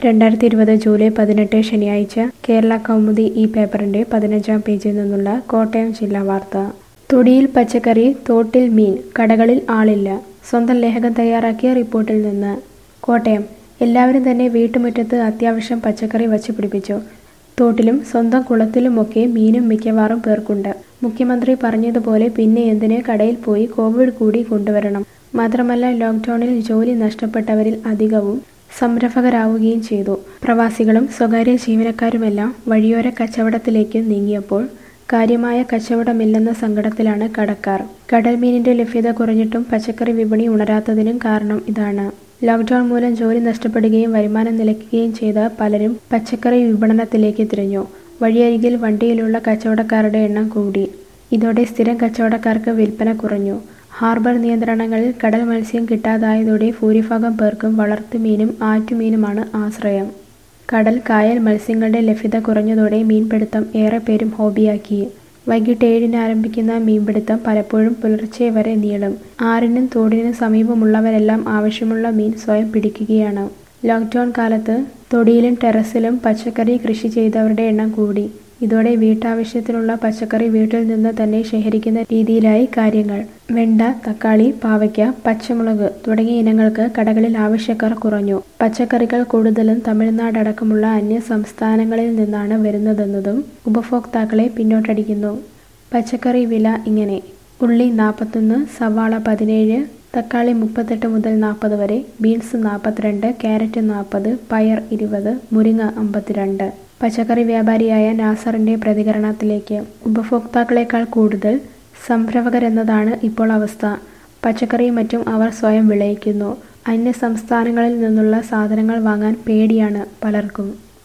2020 July 18 ശനിയാഴ്ച കേരള കൗമുദി ഈ പേപ്പറിന്റെ 15-ാം പേജിൽ നിന്നുള്ള കോട്ടയം ജില്ലാ വാർത്ത. തൊടിയിൽ പച്ചക്കറി, തോട്ടിൽ മീൻ, കടകളിൽ ആളില്ല. സ്വന്തം ലേഖകൻ തയ്യാറാക്കിയ റിപ്പോർട്ടിൽ നിന്ന്. കോട്ടയം. എല്ലാവരും തന്നെ വീട്ടുമുറ്റത്ത് അത്യാവശ്യം പച്ചക്കറി വച്ചു പിടിപ്പിച്ചു. തോട്ടിലും സ്വന്തം കുളത്തിലുമൊക്കെ മീനും മിക്കവാറും പേർക്കുണ്ട്. മുഖ്യമന്ത്രി പറഞ്ഞതുപോലെ പിന്നെ എന്തിന് കടയിൽ പോയി കോവിഡ് കൂടി കൊണ്ടുവരണം. മാത്രമല്ല ലോക്ക്ഡൌണിൽ ജോലി നഷ്ടപ്പെട്ടവരിൽ അധികവും സംരംഭകരാവുകയും ചെയ്തു. പ്രവാസികളും സ്വകാര്യ ജീവനക്കാരുമെല്ലാം വഴിയോര കച്ചവടത്തിലേക്ക് നീങ്ങിയപ്പോൾ കാര്യമായ കച്ചവടമില്ലെന്ന സങ്കടത്തിലാണ് കടക്കാർ. കടൽമീനിന്റെ ലഭ്യത കുറഞ്ഞിട്ടും പച്ചക്കറി വിപണി ഉണരാത്തതിനും കാരണം ഇതാണ്. ലോക്ക്ഡൌൺ മൂലം ജോലി നഷ്ടപ്പെടുകയും വരുമാനം നിലയ്ക്കുകയും ചെയ്ത പലരും പച്ചക്കറി വിപണനത്തിലേക്ക് തിരിഞ്ഞു. വഴിയരികിൽ വണ്ടിയിലുള്ള കച്ചവടക്കാരുടെ എണ്ണം കൂടി. ഇതോടെ സ്ഥിരം കച്ചവടക്കാർക്ക് വിൽപ്പന കുറഞ്ഞു. ഹാർബർ നിയന്ത്രണങ്ങളിൽ കടൽ മത്സ്യം കിട്ടാതായതോടെ ഭൂരിഭാഗം പേർക്കും വളർത്തുമീനും ആറ്റുമീനുമാണ് ആശ്രയം. കടൽ, കായൽ മത്സ്യങ്ങളുടെ ലഭ്യത കുറഞ്ഞതോടെ മീൻപിടുത്തം ഏറെ പേരും ഹോബിയാക്കി. വൈകിട്ട് 7-ന് ആരംഭിക്കുന്ന മീൻപിടുത്തം പലപ്പോഴും പുലർച്ചെ വരെ നീളും. ആറിനും തോടിനും സമീപമുള്ളവരെല്ലാം ആവശ്യമുള്ള മീൻ സ്വയം പിടിക്കുകയാണ്. ലോക്ക്ഡൌൺ കാലത്ത് തൊടിയിലും ടെറസിലും പച്ചക്കറി കൃഷി ചെയ്തവരുടെ എണ്ണം കൂടി. ഇതോടെ വീട്ടാവശ്യത്തിനുള്ള പച്ചക്കറി വീട്ടിൽ നിന്ന് തന്നെ ശേഖരിക്കുന്ന രീതിയിലായി കാര്യങ്ങൾ. വെണ്ട, തക്കാളി, പാവയ്ക്ക, പച്ചമുളക് തുടങ്ങിയ ഇനങ്ങൾക്ക് കടകളിൽ ആവശ്യക്കാർ കുറഞ്ഞു. പച്ചക്കറികൾ കൂടുതലും തമിഴ്നാടടക്കമുള്ള അന്യ സംസ്ഥാനങ്ങളിൽ നിന്നാണ് വരുന്നതെന്നതും ഉപഭോക്താക്കളെ പിന്നോട്ടടിക്കുന്നു. പച്ചക്കറി വില ഇങ്ങനെ: ഉള്ളി 41, സവാള 17, തക്കാളി 38 മുതൽ 40 വരെ, ബീൻസ് 42, ക്യാരറ്റ് 40, പയർ 20, മുരിങ്ങ 52. പച്ചക്കറി വ്യാപാരിയായ നാസറിന്റെ പ്രതികരണത്തിലേക്ക്. ഉപഭോക്താക്കളെക്കാൾ കൂടുതൽ സംരംഭകരെന്നതാണ് ഇപ്പോൾ അവസ്ഥ. പച്ചക്കറിയും മറ്റും അവർ സ്വയം വിളയിക്കുന്നു. അന്യ സംസ്ഥാനങ്ങളിൽ നിന്നുള്ള സാധനങ്ങൾ വാങ്ങാൻ പേടിയാണ് പലർക്കും.